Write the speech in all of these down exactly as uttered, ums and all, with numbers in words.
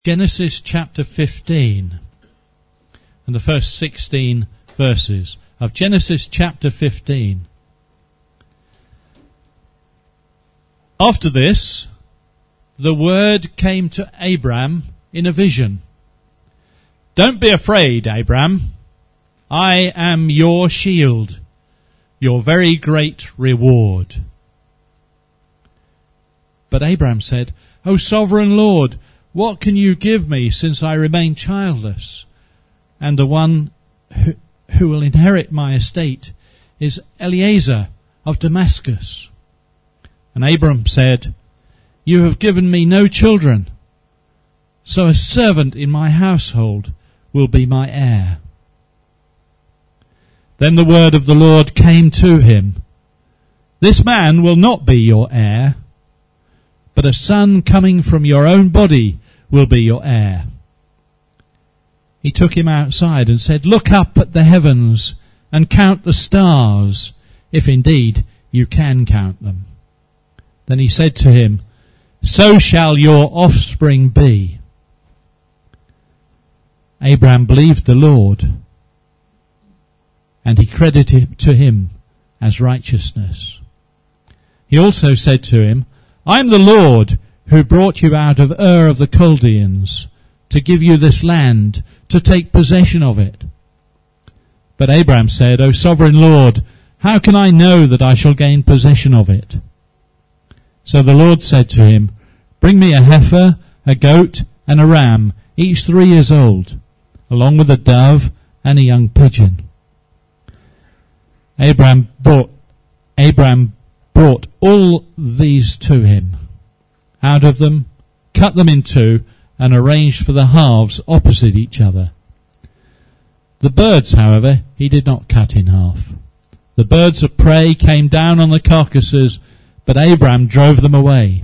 Genesis chapter fifteen and the first sixteen verses of Genesis chapter fifteen. After this, the word came to Abram in a vision. Don't be afraid, Abram. I am your shield, your very great reward. But Abram said, O sovereign Lord, what can you give me since I remain childless? And the one who, who will inherit my estate is Eliezer of Damascus. And Abram said, You have given me no children, so a servant in my household will be my heir. Then the word of the Lord came to him. This man will not be your heir, but a son coming from your own body will be your heir. He took him outside and said, Look up at the heavens and count the stars, if indeed you can count them. Then he said to him, So shall your offspring be. Abram believed the Lord, and he credited to him as righteousness. He also said to him, I am the Lord who brought you out of Ur of the Chaldeans to give you this land, to take possession of it. But Abram said, O sovereign Lord, how can I know that I shall gain possession of it? So the Lord said to him, Bring me a heifer, a goat, and a ram, each three years old, along with a dove and a young pigeon. Abram brought, Abram brought all these to him. Out of them, cut them in two, and arranged for the halves opposite each other. The birds, however, he did not cut in half. The birds of prey came down on the carcasses, but Abram drove them away.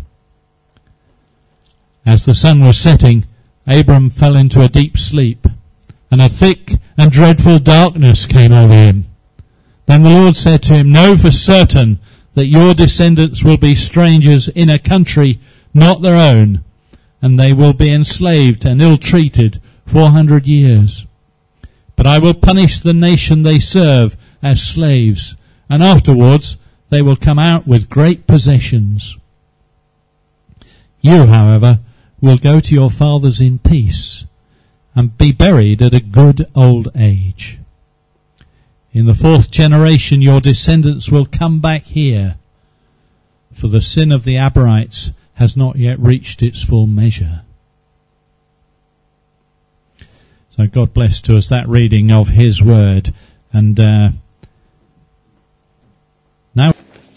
As the sun was setting, Abram fell into a deep sleep, and a thick and dreadful darkness came over him. Then the Lord said to him, Know for certain that your descendants will be strangers in a country not their own, and they will be enslaved and ill-treated four hundred years. But I will punish the nation they serve as slaves, and afterwards they will come out with great possessions. You, however, will go to your fathers in peace, and be buried at a good old age. In the fourth generation your descendants will come back here, for the sin of the Amorites has not yet reached its full measure. So God bless to us that reading of His Word. And uh, now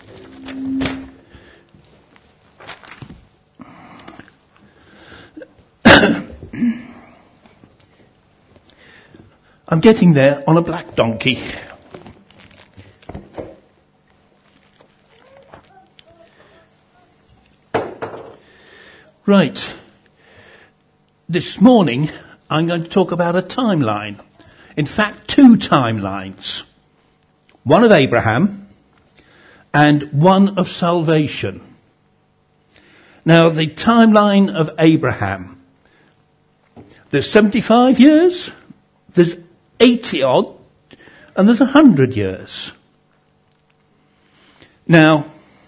I'm getting there on a black donkey. Right. This morning, I'm going to talk about a timeline. In fact, two timelines. One of Abraham and one of salvation. Now, the timeline of Abraham. There's seventy-five years, there's eighty odd, and there's one hundred years. Now,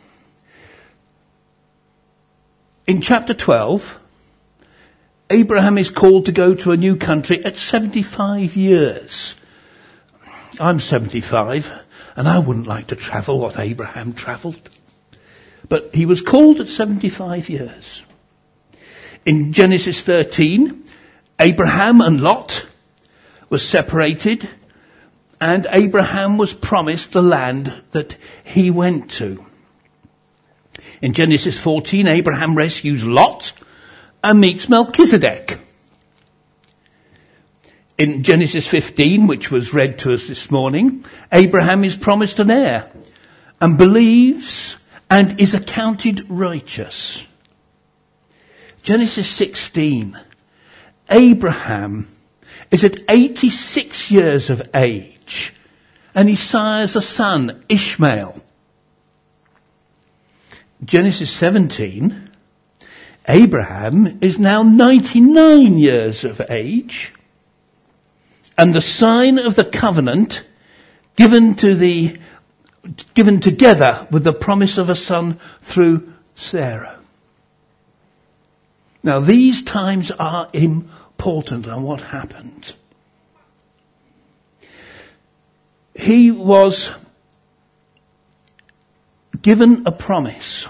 in chapter twelve, Abraham is called to go to a new country at seventy-five years. I'm seventy-five, and I wouldn't like to travel what Abraham travelled. But he was called at seventy-five years. In Genesis thirteen, Abraham and Lot were separated, and Abraham was promised the land that he went to. In Genesis fourteen, Abraham rescues Lot and meets Melchizedek. In Genesis fifteen, which was read to us this morning, Abraham is promised an heir and believes and is accounted righteous. Genesis sixteen, Abraham is at eighty-six years of age and he sires a son, Ishmael. Genesis seventeen, Abraham is now ninety-nine years of age, and the sign of the covenant given to the given together with the promise of a son through Sarah. Now these times are important on what happened. He was given a promise,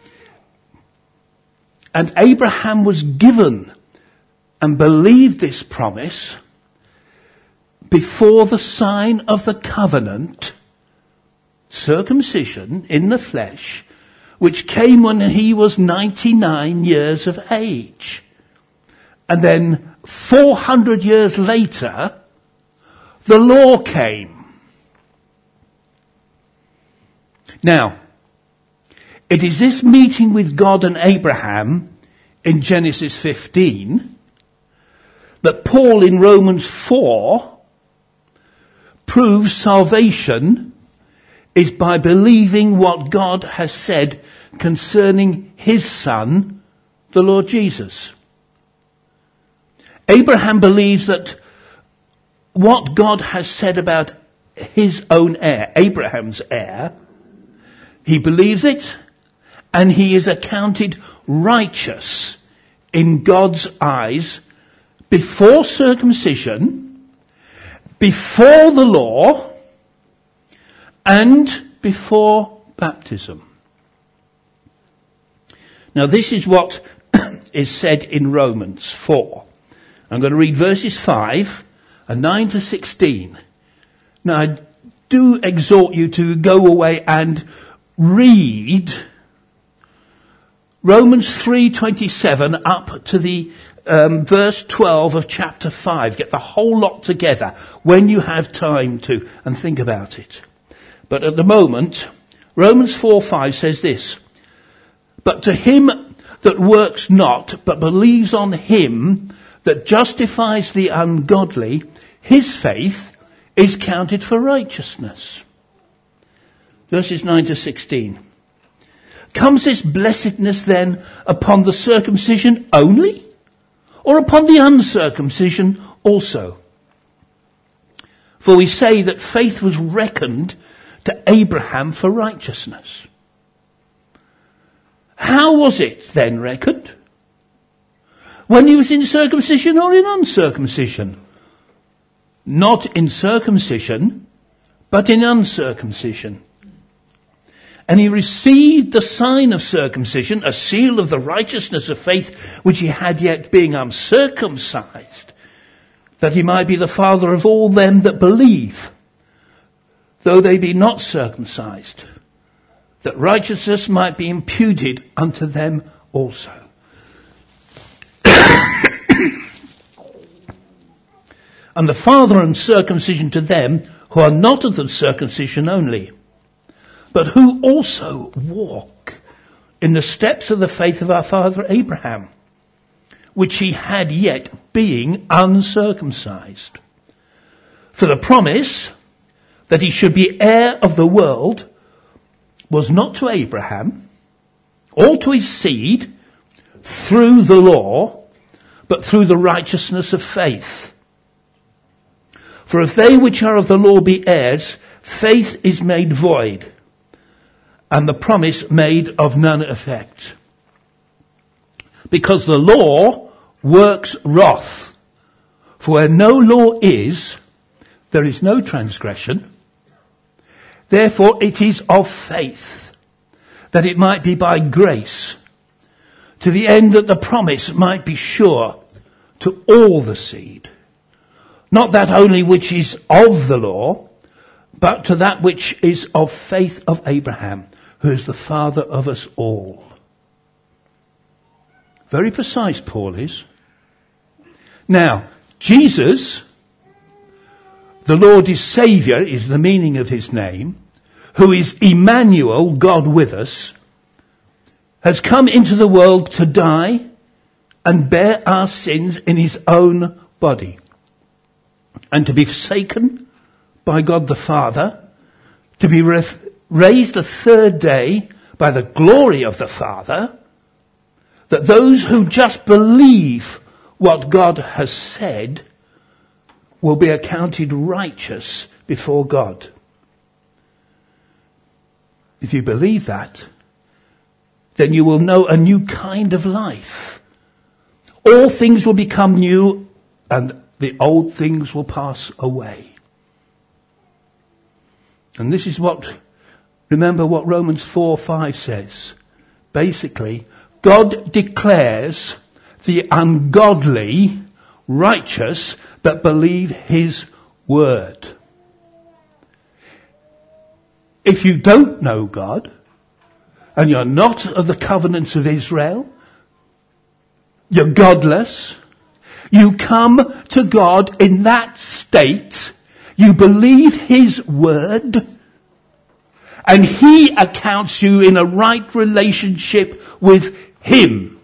and Abraham was given and believed this promise before the sign of the covenant, circumcision in the flesh, which came when he was ninety-nine years of age. And then four hundred years later, the law came. Now, it is this meeting with God and Abraham in Genesis fifteen that Paul in Romans four proves salvation is by believing what God has said concerning his son, the Lord Jesus. Abraham believes that what God has said about his own heir, Abraham's heir, he believes it, and he is accounted righteous in God's eyes before circumcision, before the law, and before baptism. Now this is what is said in Romans four. I'm going to read verses five and nine to sixteen. Now I do exhort you to go away and read Romans three twenty-seven up to the um, verse twelve of chapter five. Get the whole lot together when you have time to and think about it. But at the moment, Romans four five says this: but to him that works not, but believes on him that justifies the ungodly, his faith is counted for righteousness. Verses nine to sixteen. Comes this blessedness then upon the circumcision only, or upon the uncircumcision also? For we say that faith was reckoned to Abraham for righteousness. How was it then reckoned? When he was in circumcision or in uncircumcision? Not in circumcision, but in uncircumcision. And he received the sign of circumcision, a seal of the righteousness of faith which he had yet being uncircumcised, that he might be the father of all them that believe, though they be not circumcised, that righteousness might be imputed unto them also. And the father and circumcision to them who are not of the circumcision only, but who also walk in the steps of the faith of our father Abraham, which he had yet being uncircumcised. For the promise that he should be heir of the world was not to Abraham, or to his seed, through the law, but through the righteousness of faith. For if they which are of the law be heirs, faith is made void, and the promise made of none effect. Because the law works wrath. For where no law is, there is no transgression. Therefore it is of faith, that it might be by grace, to the end that the promise might be sure to all the seed. Not that only which is of the law, but to that which is of faith of Abraham, who is the father of us all. Very precise, Paul is. Now, Jesus, the Lord is Saviour, is the meaning of his name, who is Emmanuel, God with us, has come into the world to die and bear our sins in his own body, and to be forsaken by God the Father, to be raised the third day by the glory of the Father, that those who just believe what God has said will be accounted righteous before God. If you believe that, then you will know a new kind of life. All things will become new and the old things will pass away. And this is what, remember what Romans four five says. Basically, God declares the ungodly righteous that believe his word. If you don't know God, and you're not of the covenants of Israel, you're godless, you come to God in that state, you believe his word, and he accounts you in a right relationship with him.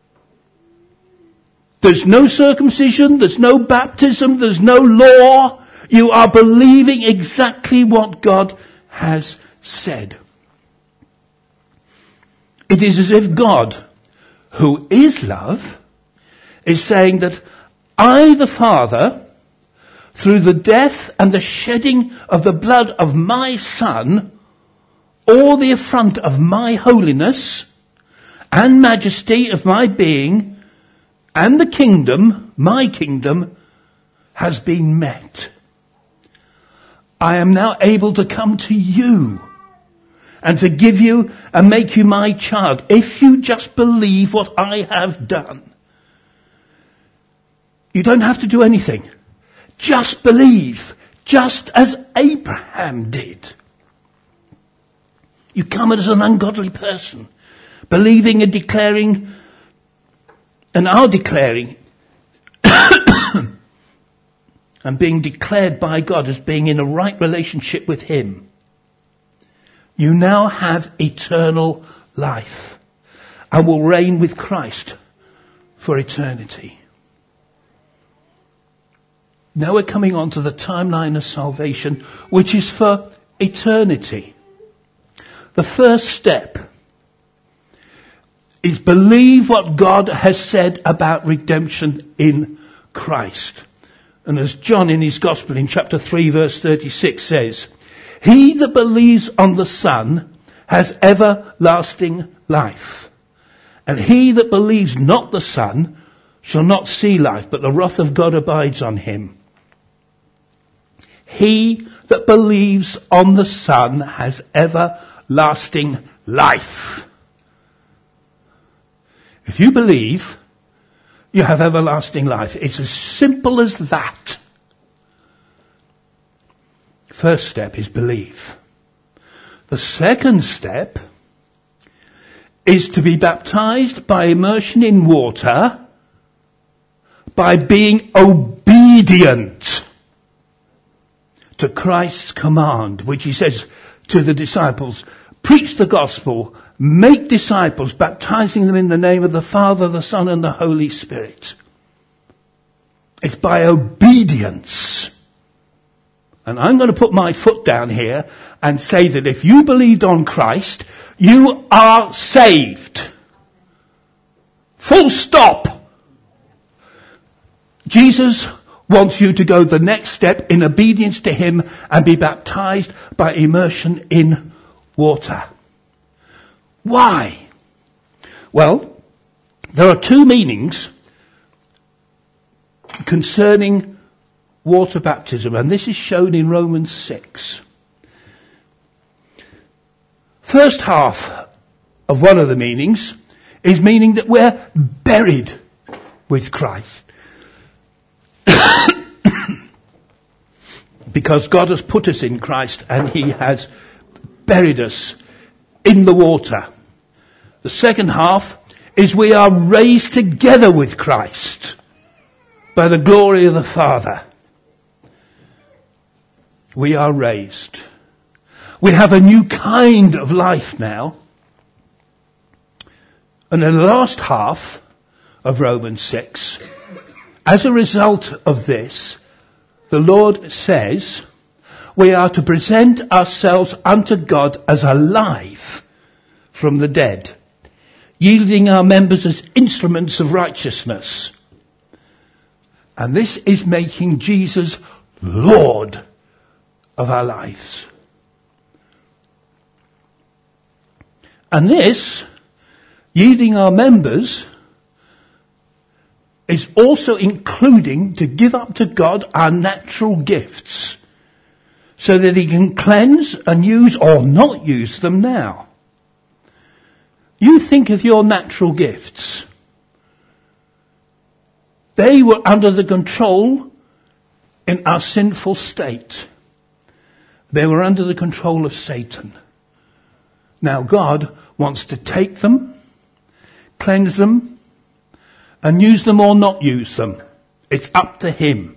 There's no circumcision, there's no baptism, there's no law. You are believing exactly what God has said. It is as if God, who is love, is saying that I, the Father, through the death and the shedding of the blood of my Son, or the affront of my holiness and majesty of my being, and the kingdom, my kingdom, has been met. I am now able to come to you and forgive you and make you my child if you just believe what I have done. You don't have to do anything. Just believe, just as Abraham did. You come as an ungodly person, believing and declaring, and are declaring, and being declared by God as being in a right relationship with him. You now have eternal life and will reign with Christ for eternity. Now we're coming on to the timeline of salvation, which is for eternity. The first step is believe what God has said about redemption in Christ. And as John in his Gospel in chapter three verse thirty-six says, he that believes on the Son has everlasting life. And he that believes not the Son shall not see life, but the wrath of God abides on him. He that believes on the Son has everlasting life. If you believe, you have everlasting life. It's as simple as that. First step is believe. The second step is to be baptized by immersion in water by being obedient to Christ's command, which he says to the disciples, preach the gospel, make disciples, baptizing them in the name of the Father, the Son, and the Holy Spirit. It's by obedience. And I'm going to put my foot down here and say that if you believed on Christ, you are saved. Full stop. Jesus wants you to go the next step in obedience to him and be baptized by immersion in water. Why? Well, there are two meanings concerning water baptism, and this is shown in Romans six. First half of one of the meanings is meaning that we're buried with Christ. Because God has put us in Christ and he has buried us in the water. The second half is we are raised together with Christ by the glory of the Father. We are raised. We have a new kind of life now. And in the last half of Romans six, as a result of this, the Lord says we are to present ourselves unto God as alive from the dead. yielding our members as instruments of righteousness. And this is making Jesus Lord of our lives. And this, yielding our members, is also including to give up to God our natural gifts so that he can cleanse and use or not use them now. You think of your natural gifts. They were under the control in our sinful state. They were under the control of Satan. Now God wants to take them, cleanse them, and use them or not use them. It's up to him.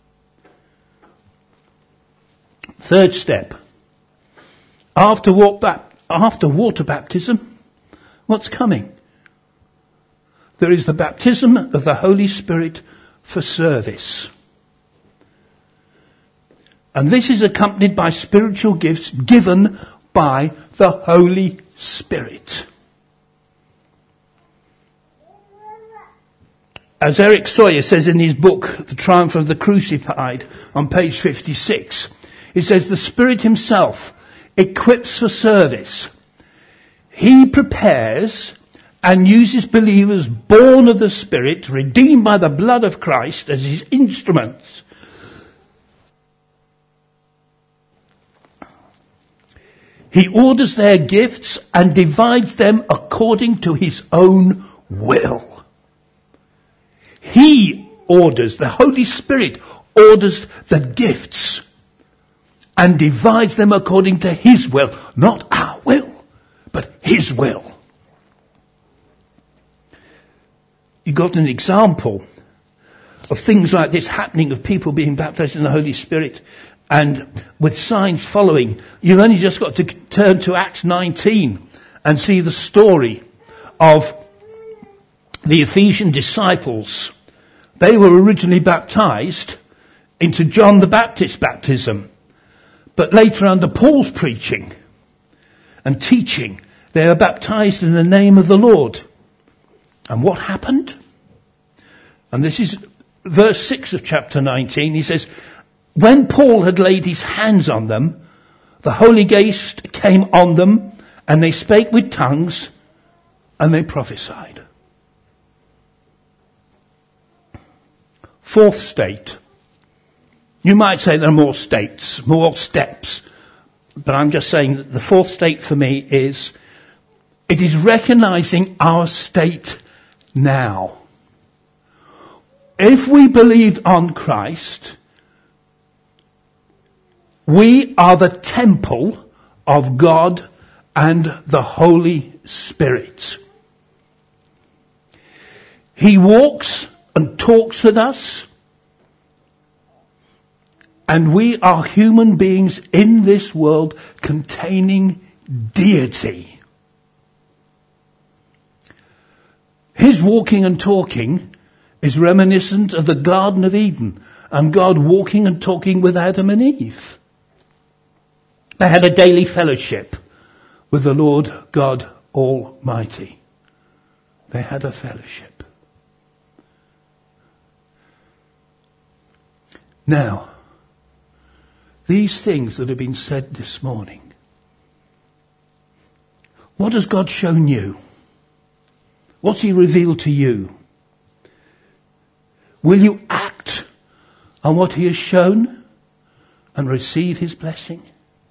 Third step. After water, after water baptism, what's coming? There is the baptism of the Holy Spirit for service. And this is accompanied by spiritual gifts given by the Holy Spirit. As Eric Sawyer says in his book, The Triumph of the Crucified, on page fifty-six, he says, the Spirit himself equips for service. He prepares and uses believers born of the Spirit, redeemed by the blood of Christ, as his instruments. He orders their gifts and divides them according to his own will. He orders, the Holy Spirit orders the gifts and divides them according to his will. Not our will, but his will. You got an example of things like this happening, of people being baptized in the Holy Spirit and with signs following. You've only just got to turn to Acts nineteen and see the story of the Ephesian disciples. They were originally baptized into John the Baptist baptism, but later under Paul's preaching and teaching, they were baptized in the name of the Lord. And what happened? And this is verse six of chapter nineteen. He says, when Paul had laid his hands on them, the Holy Ghost came on them, and they spake with tongues, and they prophesied. Fourth state. You might say there are more states, more steps, but I'm just saying that the fourth state for me is, it is recognizing our state now. If we believe on Christ, we are the temple of God and the Holy Spirit. He walks and talks with us, and we are human beings in this world containing deity. His walking and talking is reminiscent of the Garden of Eden and God walking and talking with Adam and Eve. They had a daily fellowship with the Lord God Almighty. They had a fellowship. Now, these things that have been said this morning, what has God shown you? What's he revealed to you? Will you act on what he has shown and receive his blessing?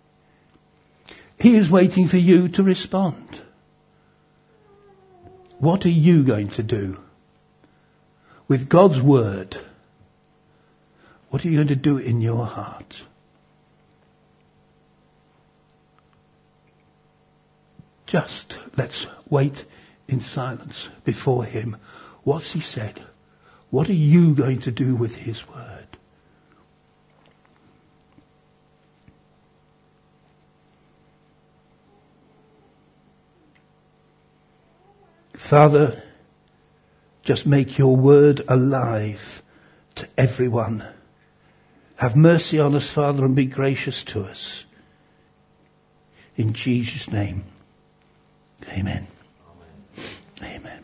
He is waiting for you to respond. What are you going to do with God's word? What are you going to do in your heart? Just let's wait in silence before him. What's he said? What are you going to do with his word? Father, just make your word alive to everyone. Have mercy on us, Father, and be gracious to us. In Jesus' name, amen. Amen.